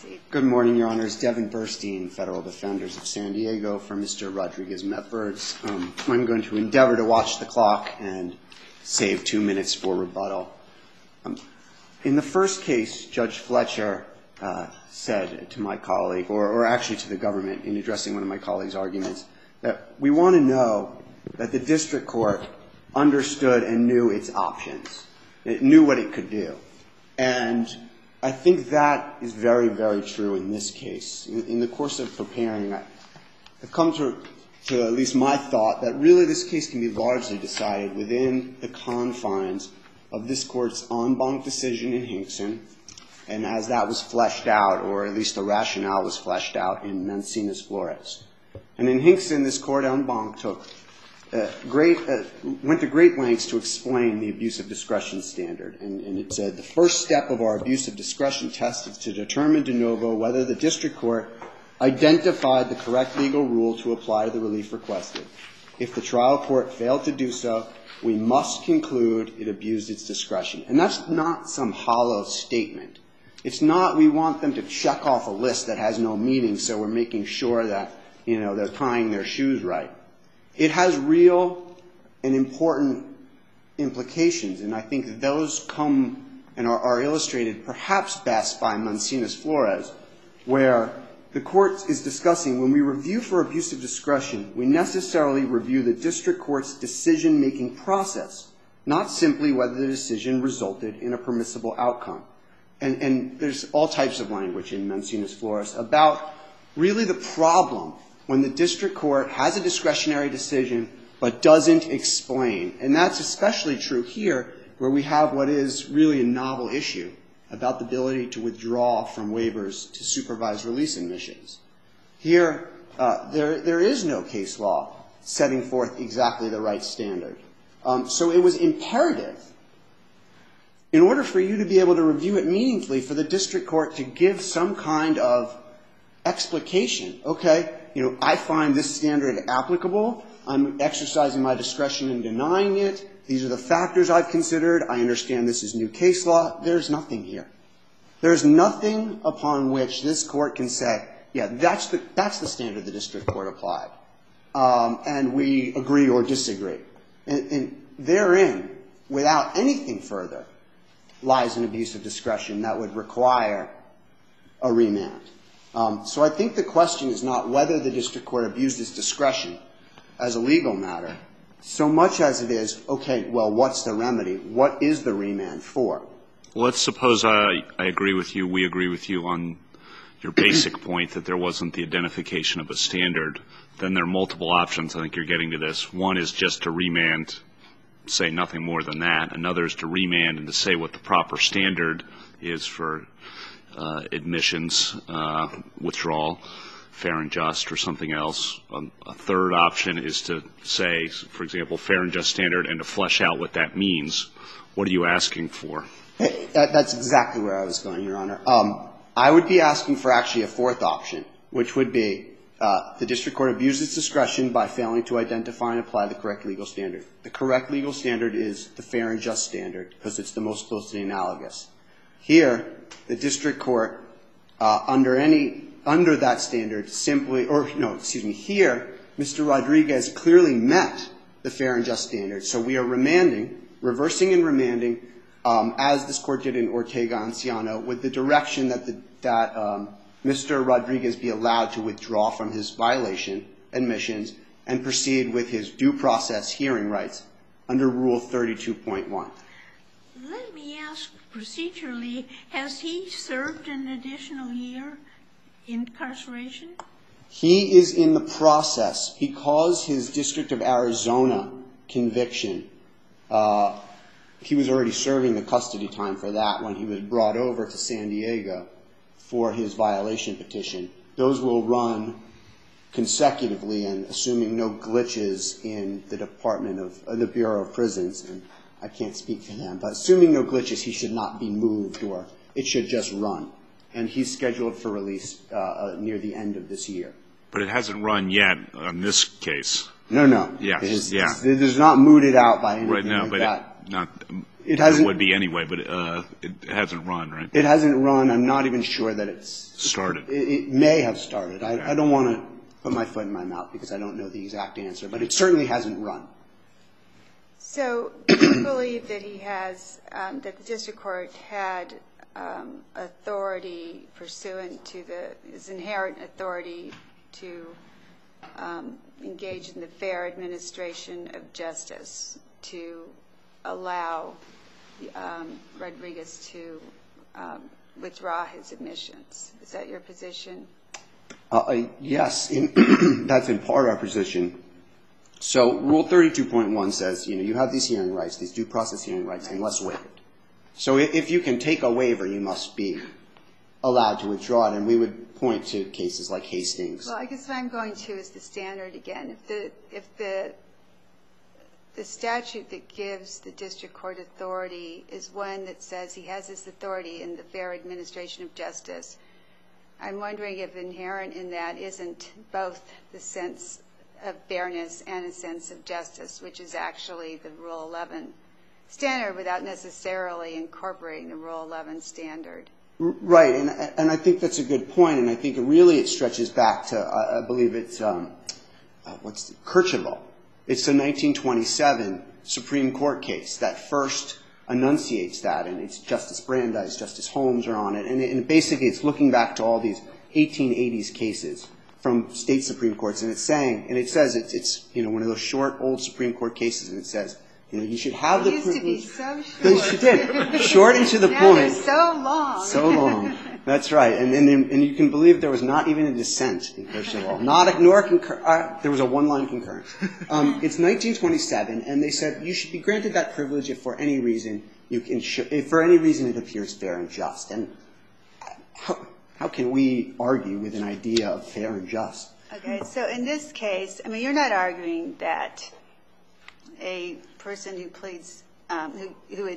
proceed. Good morning, Your Honors. Devin Burstein, Federal Defenders of San Diego, for Mr. Rodriguez-Meffords. I'm going to endeavor to watch the clock and save 2 minutes for rebuttal. In the first case, Judge Fletcher said to my colleague, or actually to the government in addressing one of my colleague's arguments, that we want to know that the district court understood and knew its options. It knew what it could do. And I think that is very, very true in this case. In the course of preparing, I've come to at least my thought that really this case can be largely decided within the confines of this Court's en banc decision in Hinkson, and as that was fleshed out, or at least the rationale was fleshed out in Mancinas-Flores. And in Hinkson, this Court en banc went to great lengths to explain the abuse of discretion standard. And it said, the first step of our abuse of discretion test is to determine de novo whether the district court identified the correct legal rule to apply to the relief requested. If the trial court failed to do so, we must conclude it abused its discretion. And that's not some hollow statement. It's not we want them to check off a list that has no meaning, so we're making sure that, they're tying their shoes right. It has real and important implications, and I think those come and are illustrated perhaps best by Mancinas-Flores, where the Court is discussing when we review for abuse of discretion, we necessarily review the district court's decision-making process, not simply whether the decision resulted in a permissible outcome. And there's all types of language in Mancinas-Flores about really the problem when the district court has a discretionary decision but doesn't explain. And that's especially true here, where we have what is really a novel issue about the ability to withdraw from waivers to supervised release admissions. Here, there is no case law setting forth exactly the right standard. So it was imperative, in order for you to be able to review it meaningfully, for the district court to give some kind of explication. Okay, I find this standard applicable. I'm exercising my discretion in denying it. These are the factors I've considered. I understand this is new case law. There's nothing here. There's nothing upon which this court can say, yeah, that's the standard the district court applied. And we agree or disagree. And therein, without anything further, lies an abuse of discretion that would require a remand. So I think the question is not whether the district court abused its discretion as a legal matter, so much as it is, okay, well, what's the remedy? What is the remand for? Let's suppose I agree with you, we agree with you on your basic point that there wasn't the identification of a standard. Then there are multiple options. I think you're getting to this. One is just to remand, say nothing more than that. Another is to remand and to say what the proper standard is for admissions, withdrawal, fair and just, or something else. A third option is to say, for example, fair and just standard, and to flesh out what that means. What are you asking for? That's exactly where I was going, Your Honor. I would be asking for actually a fourth option, which would be the district court abused its discretion by failing to identify and apply the correct legal standard. The correct legal standard is the fair and just standard because it's the most closely analogous. Here, the district court, under that standard here, Mr. Rodriguez clearly met the fair and just standard. So we are reversing and remanding, as this court did in Ortega-Anciano, with the direction that Mr. Rodriguez be allowed to withdraw from his violation admissions and proceed with his due process hearing rights under Rule 32.1. Let me ask procedurally, has he served an additional year in incarceration? He is in the process because his District of Arizona conviction, he was already serving the custody time for that when he was brought over to San Diego for his violation petition. Those will run consecutively, and assuming no glitches in the Bureau of Prisons, and I can't speak for them, but assuming no glitches, he should not be moved, or it should just run. And he's scheduled for release near the end of this year. But it hasn't run yet on this case. No. Yeah. It is not mooted out by anything right now, like but that. It hasn't. It would be anyway, but it hasn't run, right? It hasn't run. I'm not even sure that it's started. It may have started. I don't want to put my foot in my mouth because I don't know the exact answer, but it certainly hasn't run. So do you believe that he has, that the district court had authority pursuant to his inherent authority to engage in the fair administration of justice to allow Rodriguez to withdraw his admissions? Is that your position? Yes, that's in part our position. So Rule 32.1 says, you have these hearing rights, these due process hearing rights, unless waived. So if you can take a waiver, you must be allowed to withdraw it, and we would point to cases like Hastings. Well, I guess what I'm going to is the standard again. If the statute that gives the district court authority is one that says he has this authority in the fair administration of justice, I'm wondering if inherent in that isn't both the sense of fairness and a sense of justice, which is actually the Rule 11 standard without necessarily incorporating the Rule 11 standard. Right, and I think that's a good point, and I think it stretches back to, I believe it's, Kirchhoff. It's the 1927 Supreme Court case that first enunciates that, and it's Justice Brandeis, Justice Holmes are on it, and basically it's looking back to all these 1880s cases from state Supreme Courts, and it's saying, and it says it's one of those short, old Supreme Court cases, and it says, you should have the privilege. It used to be so short. They did. Short and to the now point. They're so long. So long. That's right. And you can believe there was not even a dissent in Kirchhoff. There was a one-line concurrence. It's 1927, and they said you should be granted that privilege if for any reason it appears fair and just. And how can we argue with an idea of fair and just? Okay. So in this case, I mean, you're not arguing that a person who pleads, who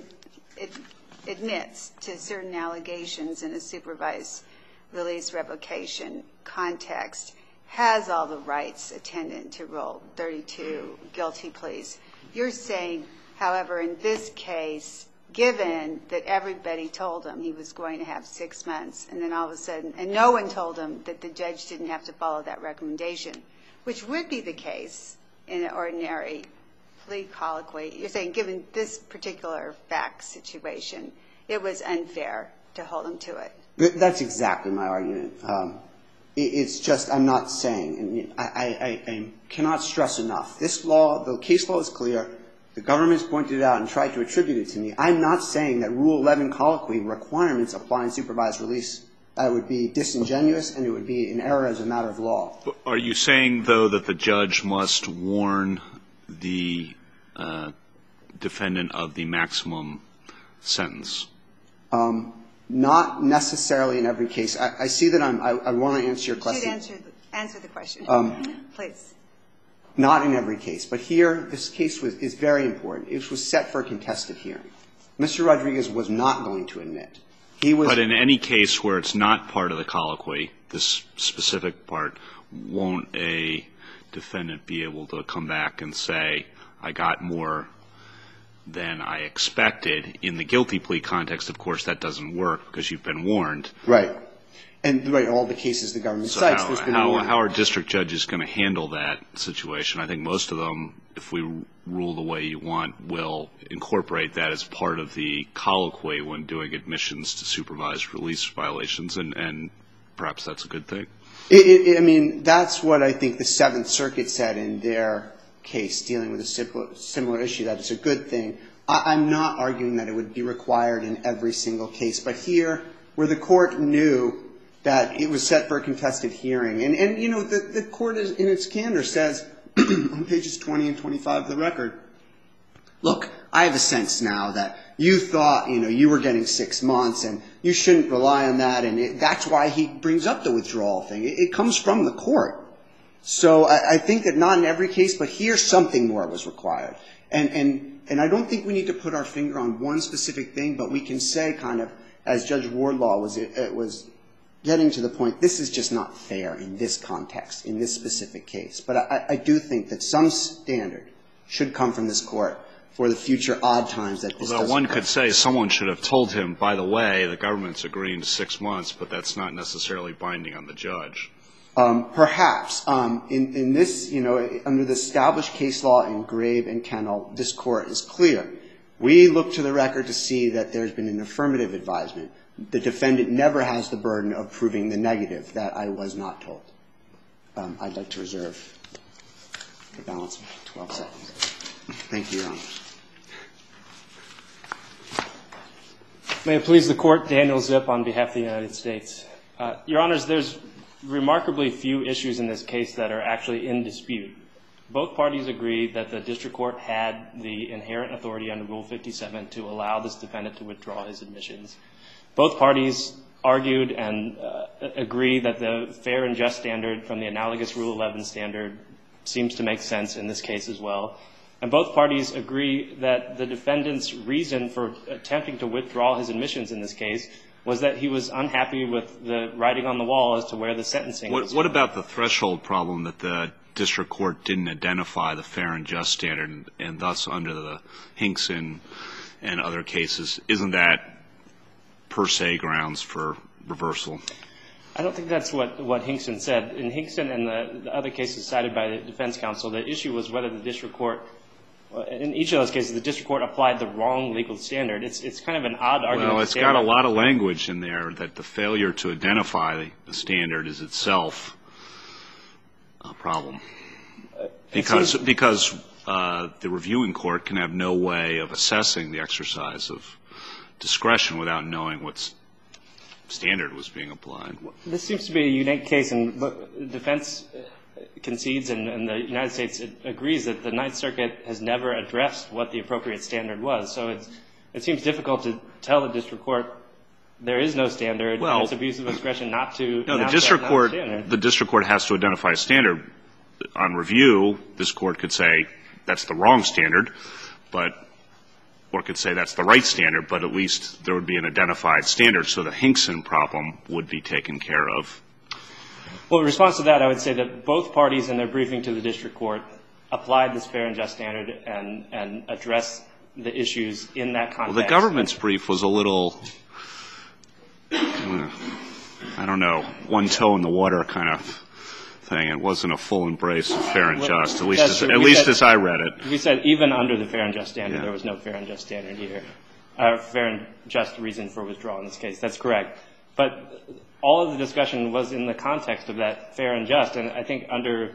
admits to certain allegations in a supervised release revocation context has all the rights attendant to Rule 32 guilty pleas. You're saying, however, in this case, given that everybody told him he was going to have 6 months, and then all of a sudden, and no one told him that the judge didn't have to follow that recommendation, which would be the case in an ordinary plea colloquy. You're saying, given this particular fact situation, it was unfair to hold him to it. That's exactly my argument. It's just, I'm not saying, and I cannot stress enough. This law, the case law is clear. The government's pointed it out and tried to attribute it to me. I'm not saying that Rule 11 colloquy requirements apply in supervised release. That would be disingenuous, and it would be an error as a matter of law. Are you saying, though, that the judge must warn the defendant of the maximum sentence? Not necessarily in every case. I see that I want to answer your question. You should answer the question, please. Not in every case. But here, this case is very important. It was set for a contested hearing. Mr. Rodriguez was not going to admit. But in any case where it's not part of the colloquy, this specific part, won't a defendant be able to come back and say, I got more than I expected? In the guilty plea context, of course, that doesn't work because you've been warned. Right. And all the cases the government cites, there's been warning. How are district judges going to handle that situation? I think most of them, if we rule the way you want, will incorporate that as part of the colloquy when doing admissions to supervised release violations, and perhaps that's a good thing. I mean, that's what I think the Seventh Circuit said in their case dealing with a similar issue, that it's a good thing. I'm not arguing that it would be required in every single case, but here, where the court knew that it was set for a contested hearing, and the court in its candor says on pages 20 and 25 of the record, look, I have a sense now that you thought, you were getting 6 months, and you shouldn't rely on that, and that's why he brings up the withdrawal thing. It comes from the court. So I think that not in every case, but here something more was required. And I don't think we need to put our finger on one specific thing, but we can say kind of, as Judge Wardlaw was getting to the point, this is just not fair in this context, in this specific case. But I do think that some standard should come from this court for the future odd times that this doesn't Although one occur. could say someone should have told him, by the way, the government's agreeing to 6 months, but that's not necessarily binding on the judge. Perhaps. In this, under the established case law in Grabe and Kennel, this Court is clear. We look to the record to see that there's been an affirmative advisement. The defendant never has the burden of proving the negative, that I was not told. I'd like to reserve the balance of 12 seconds. Thank you, Your Honor. May it please the Court, Daniel Zip on behalf of the United States. Your Honors, there's remarkably few issues in this case that are actually in dispute. Both parties agree that the district court had the inherent authority under Rule 57 to allow this defendant to withdraw his admissions. Both parties argued and agree that the fair and just standard from the analogous Rule 11 standard seems to make sense in this case as well. And both parties agree that the defendant's reason for attempting to withdraw his admissions in this case was that he was unhappy with the writing on the wall as to where the sentencing was. What about the threshold problem that the district court didn't identify the fair and just standard, and thus under the Hinkson and other cases, isn't that per se grounds for reversal? I don't think that's what Hinkson said. In Hinkson and the other cases cited by the defense counsel, the issue was whether the district court, in each of those cases, the district court applied the wrong legal standard. It's kind of an odd argument. Well, it's got a lot of language in there that the failure to identify the standard is itself a problem. Because the reviewing court can have no way of assessing the exercise of discretion without knowing what standard was being applied. This seems to be a unique case, and defense concedes and the United States agrees that the Ninth Circuit has never addressed what the appropriate standard was. So it seems difficult to tell the district court there is no standard, and it's abuse of discretion not to. No, the district court has to identify a standard. On review, this court could say that's the wrong standard, or could say that's the right standard, but at least there would be an identified standard, so the Hinkson problem would be taken care of. Well, in response to that, I would say that both parties in their briefing to the district court applied this fair and just standard and addressed the issues in that context. Well, the government's brief was a little, I don't know, one toe in the water kind of thing. It wasn't a full embrace of fair and just, at least as I read it. We said even under the fair and just standard, there was no fair and just standard here, fair and just reason for withdrawal in this case. That's correct. But all of the discussion was in the context of that fair and just, and I think under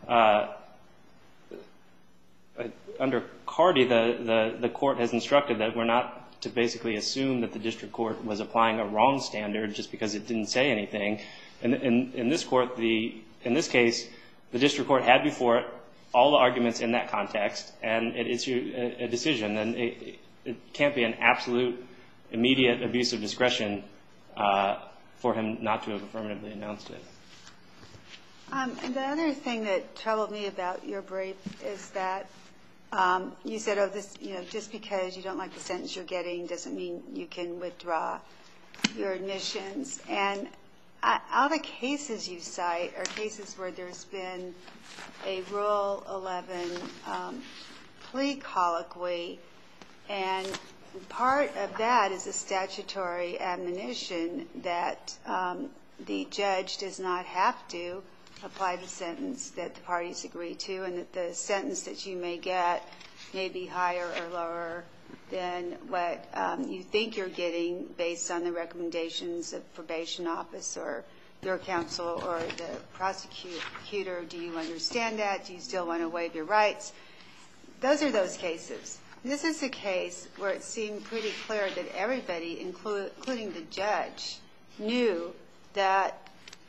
Carty, the court has instructed that we're not to basically assume that the district court was applying a wrong standard just because it didn't say anything. In this court, in this case, the district court had before it all the arguments in that context, and it issued a decision. And it can't be an absolute, immediate abuse of discretion for him not to have affirmatively announced it. And the other thing that troubled me about your brief is that you said, just because you don't like the sentence you're getting doesn't mean you can withdraw your admissions. And all the cases you cite are cases where there's been a Rule 11 plea colloquy, and part of that is a statutory admonition that the judge does not have to apply the sentence that the parties agree to, and that the sentence that you may get may be higher or lower than what you think you're getting based on the recommendations of probation office or your counsel or the prosecutor. Do you understand that? Do you still want to waive your rights? Those are those cases. This is a case where it seemed pretty clear that everybody, including the judge, knew that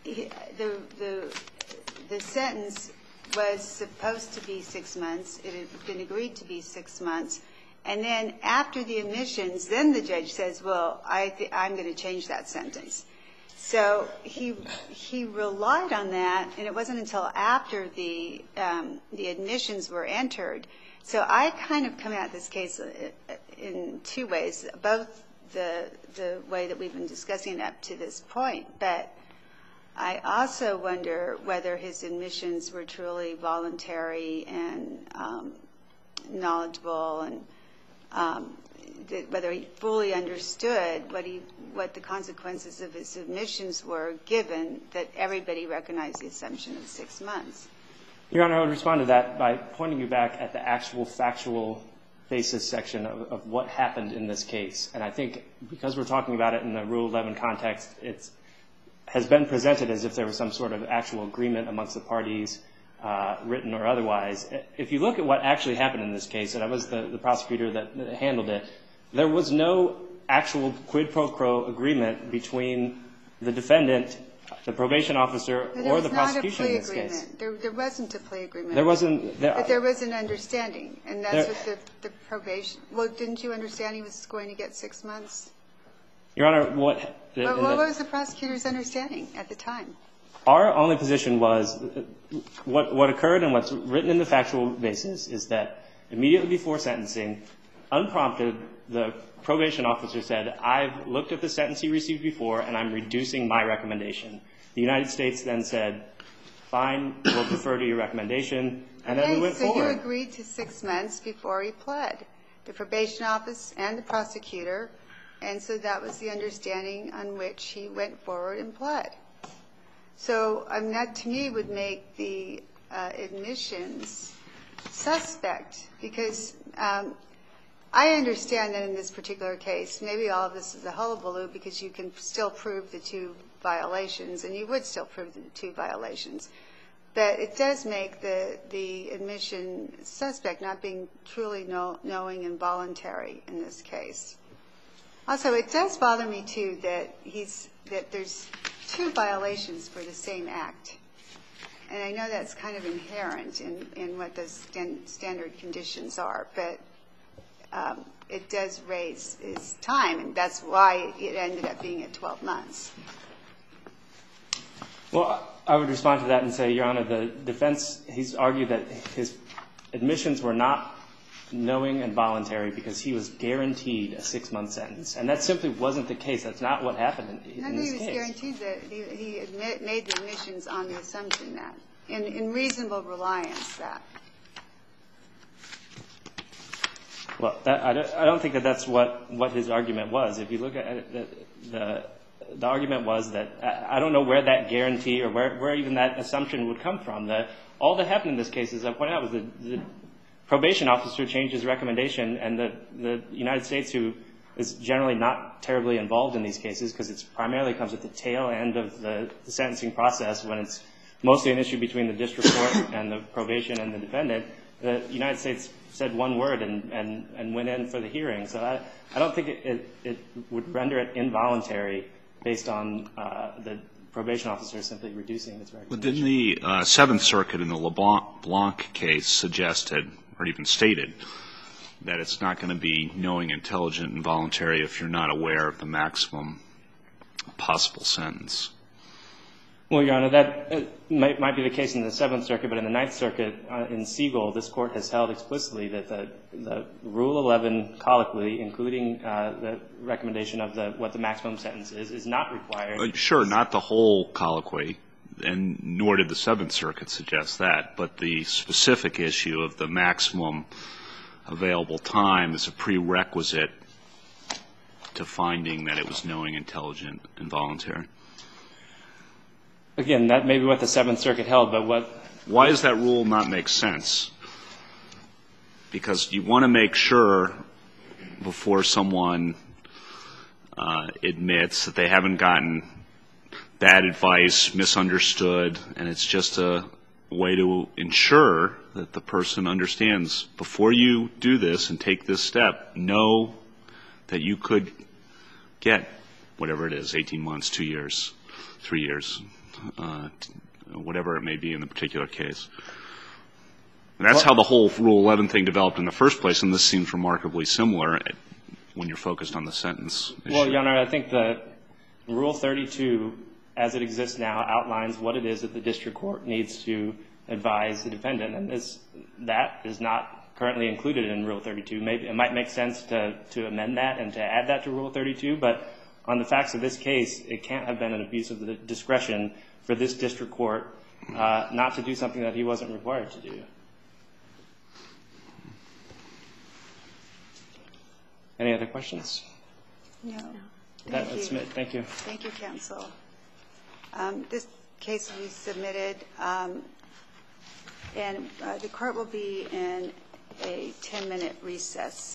the sentence was supposed to be 6 months. It had been agreed to be 6 months. And then after the admissions, then the judge says, well, I'm going to change that sentence. So he relied on that, and it wasn't until after the admissions were entered. So I kind of come at this case in two ways, both the way that we've been discussing up to this point, but I also wonder whether his admissions were truly voluntary and knowledgeable, and whether he fully understood what the consequences of his admissions were, given that everybody recognized the assumption of 6 months. Your Honor, I would respond to that by pointing you back at the actual factual basis section of what happened in this case. And I think because we're talking about it in the Rule 11 context, it has been presented as if there was some sort of actual agreement amongst the parties, written or otherwise. If you look at what actually happened in this case, and I was the prosecutor that handled it, there was no actual quid pro quo agreement between the defendant, the probation officer, or the prosecution in this case. There wasn't a plea agreement. There wasn't. But there was an understanding, and that's what the probation. Well, didn't you understand he was going to get 6 months? Your Honor, what was the prosecutor's understanding at the time? Our only position was what occurred and what's written in the factual basis is that immediately before sentencing, unprompted, the probation officer said, I've looked at the sentence he received before and I'm reducing my recommendation. The United States then said, fine, we'll defer to your recommendation, and then we went forward. So you agreed to 6 months before he pled, the probation office and the prosecutor, and so that was the understanding on which he went forward and pled. So that, to me, would make the admissions suspect, because I understand that in this particular case, maybe all of this is a hullabaloo because you can still prove the 2 violations, and you would still prove the 2 violations. But it does make the admission suspect, not being truly knowing and voluntary in this case. Also, it does bother me, too, that there's 2 violations for the same act. And I know that's kind of inherent in what the standard conditions are, but it does raise his time, and that's why it ended up being at 12 months. Well, I would respond to that and say, Your Honor, the defense, he's argued that his admissions were not knowing and voluntary because he was guaranteed a 6-month sentence. And that simply wasn't the case. That's not what happened in this case. He was guaranteed that he made the admissions on the assumption that, in reasonable reliance that. Well, I don't think that that's what his argument was. If you look at it, the argument was that I don't know where that guarantee or where even that assumption would come from. All that happened in this case, as I pointed out, was the probation officer changed his recommendation, and the United States, who is generally not terribly involved in these cases because it primarily comes at the tail end of the sentencing process when it's mostly an issue between the district court and the probation and the defendant, the United States said one word and went in for the hearing. So I don't think it would render it involuntary based on the probation officer simply reducing its recommendation. But didn't the Seventh Circuit in the LeBlanc case suggested or even stated that it's not going to be knowing, intelligent, and voluntary if you're not aware of the maximum possible sentence? Well, Your Honor, that might be the case in the Seventh Circuit, but in the Ninth Circuit, in Siegel, this Court has held explicitly that the Rule 11 colloquy, including the recommendation of what the maximum sentence is not required. Sure, not the whole colloquy, and nor did the Seventh Circuit suggest that, but the specific issue of the maximum available time is a prerequisite to finding that it was knowing, intelligent, and voluntary. Again, that may be what the Seventh Circuit held, but why does that rule not make sense? Because you want to make sure before someone admits that they haven't gotten bad advice, misunderstood, and it's just a way to ensure that the person understands before you do this and take this step, know that you could get whatever it is, 18 months, 2 years, 3 years, whatever it may be in the particular case. And that's how the whole Rule 11 thing developed in the first place, and this seems remarkably similar when you're focused on the sentence issue. Well, Your Honor, I think that Rule 32, as it exists now, outlines what it is that the district court needs to advise the defendant, and that is not currently included in Rule 32. Maybe it might make sense to amend that and to add that to Rule 32, but on the facts of this case, it can't have been an abuse of the discretion for this district court not to do something that he wasn't required to do. Any other questions? No. That, Thank you. submit. Thank you. Thank you, counsel. This case will be submitted, and the court will be in a 10-minute recess.